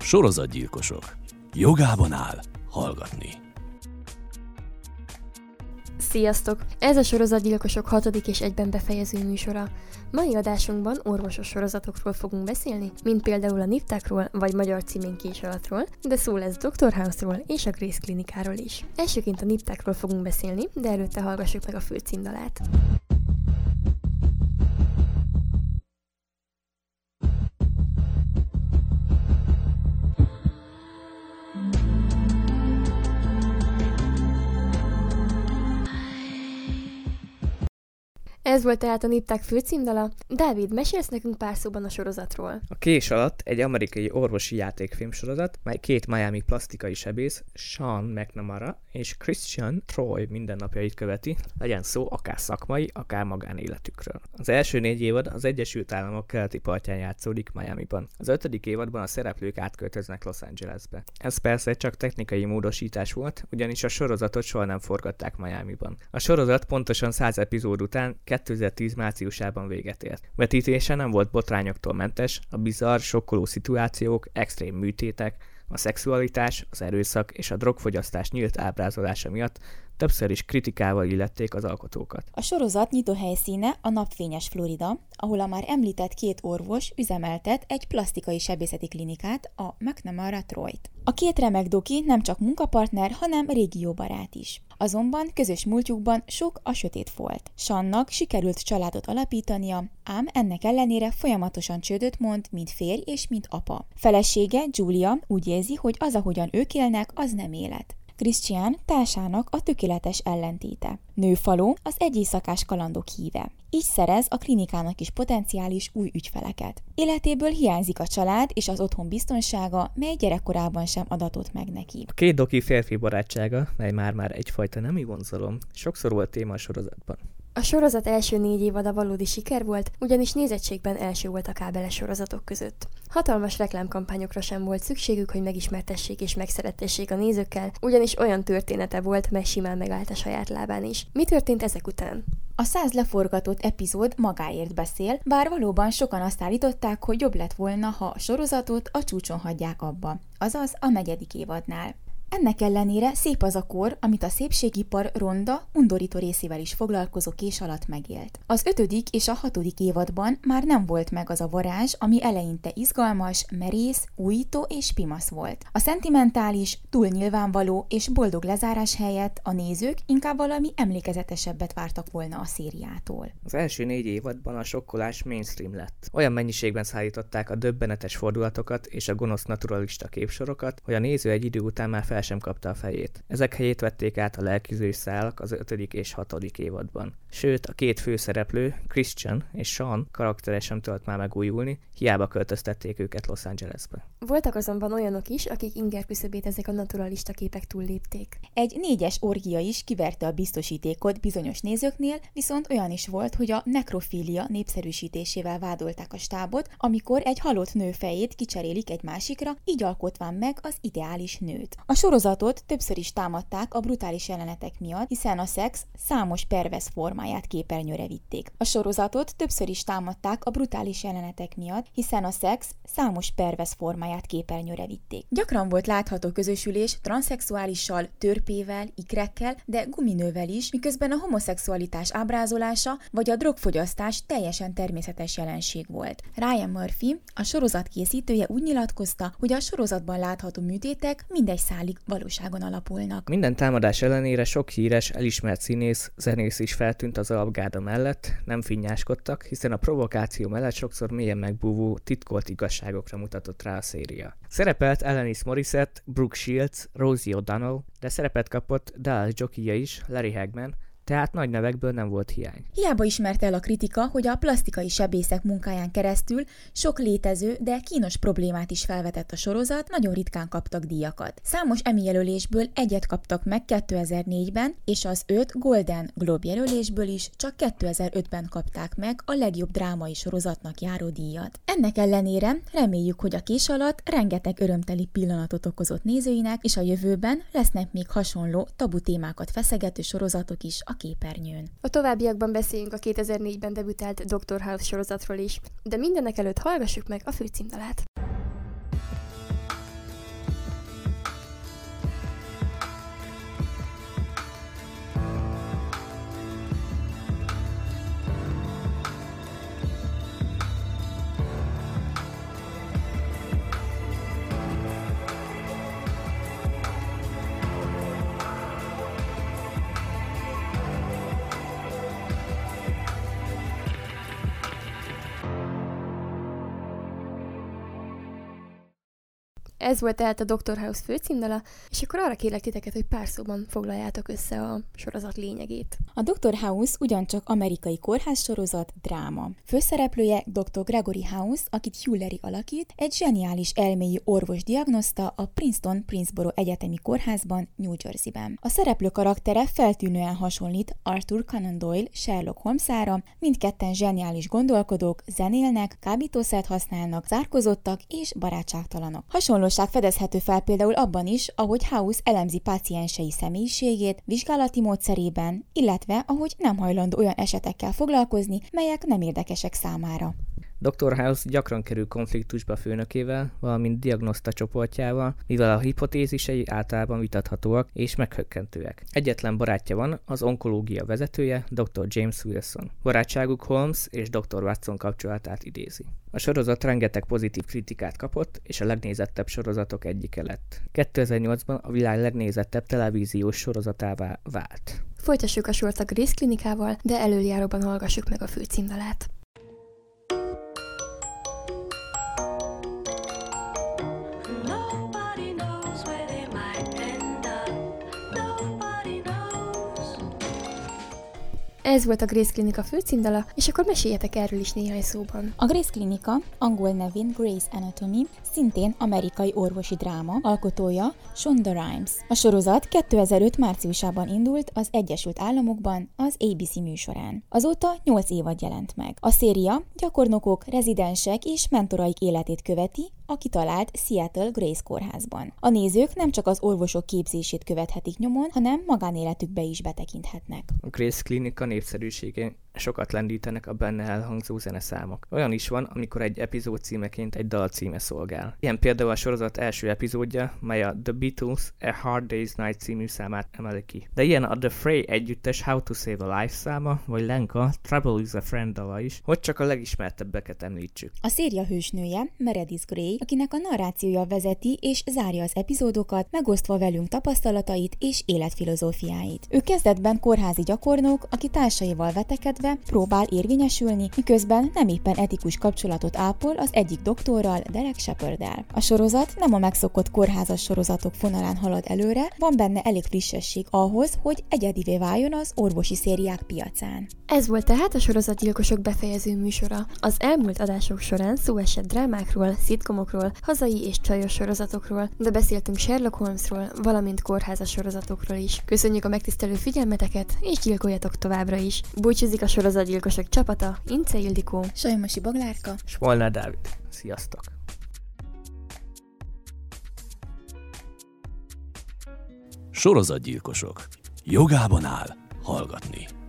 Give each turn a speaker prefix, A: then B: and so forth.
A: Sorozatgyilkosok. Jogában áll hallgatni.
B: Sziasztok! Ez a Sorozatgyilkosok 6. és egyben befejező műsora. Mai adásunkban orvosos sorozatokról fogunk beszélni, mint például a Niftákról vagy magyar címén Késalatról, de szó lesz Dr. House-ról és a Grace klinikáról is. Elsőként a Niftákról fogunk beszélni, de előtte hallgassuk meg a főcímdalát. Ez volt tehát a Nifták főcímdala. Dávid, mesélsz nekünk pár szóban a sorozatról?
C: A Kés alatt egy amerikai orvosi játékfilmsorozat, mely két miami plastikai sebész, Sean McNamara és Christian Troy mindennapjait követi, legyen szó akár szakmai, akár magánéletükről. Az első 4 évad az Egyesült Államok keleti partján játszódik Miamiban. Az 5. évadban a szereplők átköltöznek Los Angelesbe. Ez persze csak technikai módosítás volt, ugyanis a sorozatot soha nem forgatták Miamiban. A sorozat pontosan 100 epizód után 2010 márciusában véget ért. Vetítése nem volt botrányoktól mentes, a bizarr, sokkoló szituációk, extrém műtétek, a szexualitás, az erőszak és a drogfogyasztás nyílt ábrázolása miatt többször is kritikával illették az alkotókat.
D: A sorozat nyitó helyszíne a napfényes Florida, ahol a már említett 2 orvos üzemeltet egy plastikai sebészeti klinikát, a McNamara Troyt. A 2 remek doki nem csak munkapartner, hanem régióbarát is. Azonban közös múltjukban sok a sötét folt. Seannak sikerült családot alapítania, ám ennek ellenére folyamatosan csődöt mond, mint férj és mint apa. Felesége, Julia úgy érzi, hogy az, ahogyan ők élnek, az nem élet. Christian társának a tökéletes ellentéte. Nőfaló az egy éjszakás kalandok híve. Így szerez a klinikának is potenciális új ügyfeleket. Életéből hiányzik a család és az otthon biztonsága, mely gyerekkorában sem adatott meg neki.
C: A 2 doki férfi barátsága, mely már egyfajta nemi vonzalom, sokszor volt téma a sorozatban.
B: A sorozat első 4 évada valódi siker volt, ugyanis nézettségben első volt a kábeles sorozatok között. Hatalmas reklámkampányokra sem volt szükségük, hogy megismertessék és megszerettessék a nézőkkel, ugyanis olyan története volt, mely simán megállt a saját lábán is. Mi történt ezek után?
D: A 100 leforgatott epizód magáért beszél, bár valóban sokan azt állították, hogy jobb lett volna, ha a sorozatot a csúcson hagyják abba, azaz a 4. évadnál. Ennek ellenére szép az a kor, amit a szépségipar ronda, undorító részével is foglalkozó Kés alatt megélt. Az 5. és a 6. évadban már nem volt meg az a varázs, ami eleinte izgalmas, merész, újító és pimasz volt. A szentimentális, túl nyilvánvaló és boldog lezárás helyett a nézők inkább valami emlékezetesebbet vártak volna a szériától.
C: Az első 4 évadban a sokkolás mainstream lett. Olyan mennyiségben szállították a döbbenetes fordulatokat és a gonosz naturalista képsorokat, hogy a néző egy idő után már fel sem kapta a fejét. Ezek helyét vették át a lelkizős szálak az 5. és 6. évadban. Sőt, a 2 főszereplő, Christian és Sean karaktere sem tudott már megújulni, hiába költöztették őket Los Angelesbe.
B: Voltak azonban olyanok is, akik inger küszöbét ezek a naturalista képek túllépték.
D: Egy 4-es orgia is kiverte a biztosítékot bizonyos nézőknél, viszont olyan is volt, hogy a nekrofília népszerűsítésével vádolták a stábot, amikor egy halott nő fejét kicserélik egy másikra, így alkotván meg az ideális nőt. A sorozatot többször is támadták a brutális jelenetek miatt, hiszen a szex számos pervers formáját képernyőre vitték. A sorozatot többször is támadták a brutális jelenetek miatt, hiszen a szex számos pervers formáját képernyőre vitték. Gyakran volt látható közösülés transzexuálissal, törpével, ikrekkel, de guminővel is, miközben a homoszexualitás ábrázolása vagy a drogfogyasztás teljesen természetes jelenség volt. Ryan Murphy, a sorozat készítője úgy nyilatkozta, hogy a sorozatban látható műtétek mindegy szálig valóságon alapulnak.
C: Minden támadás ellenére sok híres, elismert színész, zenész is feltűnt az alapgárda mellett, nem finnyáskodtak, hiszen a provokáció mellett sokszor mélyen megbúvó, titkolt igazságokra mutatott rá a széria. Szerepelt Alanis Morissette, Brooke Shields, Rosie O'Donnell, de szerepet kapott Dallas jockeyja is, Larry Hagman, tehát nagy nevekből nem volt hiány.
D: Hiába ismerte el a kritika, hogy a plastikai sebészek munkáján keresztül sok létező, de kínos problémát is felvetett a sorozat, nagyon ritkán kaptak díjakat. Számos Emmy jelölésből egyet kaptak meg 2004-ben, és az 5 Golden Globe jelölésből is csak 2005-ben kapták meg a legjobb drámai sorozatnak járó díjat. Ennek ellenére reméljük, hogy a Kés alatt rengeteg örömteli pillanatot okozott nézőinek, és a jövőben lesznek még hasonló tabu témákat feszegető sorozatok is a képernyőn.
B: A továbbiakban beszéljünk a 2004-ben debütált Dr. House sorozatról is, de mindenek előtt hallgassuk meg a főcímdalát. Ez volt tehát a Dr. House főcímdala, és akkor arra kérlek titeket, hogy pár szóban foglaljátok össze a sorozat lényegét.
D: A Dr. House ugyancsak amerikai kórházsorozat, dráma. Főszereplője Dr. Gregory House, akit Hugh Laurie alakít, egy zseniális elmélyű orvos diagnoszta a Princeton-Princeton Egyetemi Kórházban, New Jerseyben. A szereplő karaktere feltűnően hasonlít Arthur Conan Doyle Sherlock Holmesára, mindketten zseniális gondolkodók, zenélnek, kábítószert használnak, zárkozottak és barátságtalanok. Hasonlóság fedezhető fel például abban is, ahogy House elemzi páciensei személyiségét, vizsgálati módszerében, illetve ahogy nem hajlandó olyan esetekkel foglalkozni, melyek nem érdekesek számára.
C: Dr. House gyakran kerül konfliktusba főnökével, valamint diagnoszta csoportjával, mivel a hipotézisei általában vitathatóak és meghökkentőek. Egyetlen barátja van, az onkológia vezetője, Dr. James Wilson. Barátságuk Holmes és Dr. Watson kapcsolatát idézi. A sorozat rengeteg pozitív kritikát kapott, és a legnézettebb sorozatok egyike lett. 2008-ban a világ legnézettebb televíziós sorozatává vált.
B: Folytassuk a sort a Grey's Klinikával, de elöljáróban hallgassuk meg a főcímdalát. Ez volt a Grey's Klinika főcímdala, és akkor meséljetek erről is néhány szóban.
D: A Grey's Klinika, angol nevén Grey's Anatomy, szintén amerikai orvosi dráma, alkotója Shonda Rhimes. A sorozat 2005 márciusában indult az Egyesült Államokban az ABC műsorán. Azóta 8 évad jelent meg. A széria gyakornokok, rezidensek és mentoraik életét követi, a kitalált Seattle Grace kórházban. A nézők nem csak az orvosok képzését követhetik nyomon, hanem magánéletükbe is betekinthetnek.
C: A Grey's Klinika népszerűségén sokat lendítenek a benne elhangzó zeneszámok. Olyan is van, amikor egy epizód címeként egy dal címe szolgál. Ilyen például a sorozat első epizódja, mely a The Beatles A Hard Day's Night című számát emeli ki. De ilyen a The Fray együttes How to Save a Life száma, vagy Lenka Trouble is a Friend dala is, hogy csak a legismertebbeket említsük.
D: A széria hősnője Meredith Grey, akinek a narrációja vezeti és zárja az epizódokat, megosztva velünk tapasztalatait és életfilozófiáit. Ő kezdetben kórházi gyakornok, aki társaival vetekedve próbál érvényesülni, miközben nem éppen etikus kapcsolatot ápol az egyik doktorral, Derek Shepard-del. A sorozat nem a megszokott kórházas sorozatok fonalán halad előre, van benne elég frissesség ahhoz, hogy egyedivé váljon az orvosi szériák piacán.
B: Ez volt tehát a Sorozatgyilkosok befejező műsora. Az elmúlt adások során szó esett drámákról, szitkomokról, hazai és csajos sorozatokról, de beszéltünk Sherlock Holmesról, valamint kórházas sorozatokról is. Köszönjük a megtisztelő figyelmeteket, és gyilkoljatok továbbra is. Búcsúzik a Sorozatgyilkosok csapata, Ince Ildikó,
D: Sajomosi Boglárka,
C: és Molnár Dávid. Sziasztok!
A: Sorozatgyilkosok. Jogában áll hallgatni.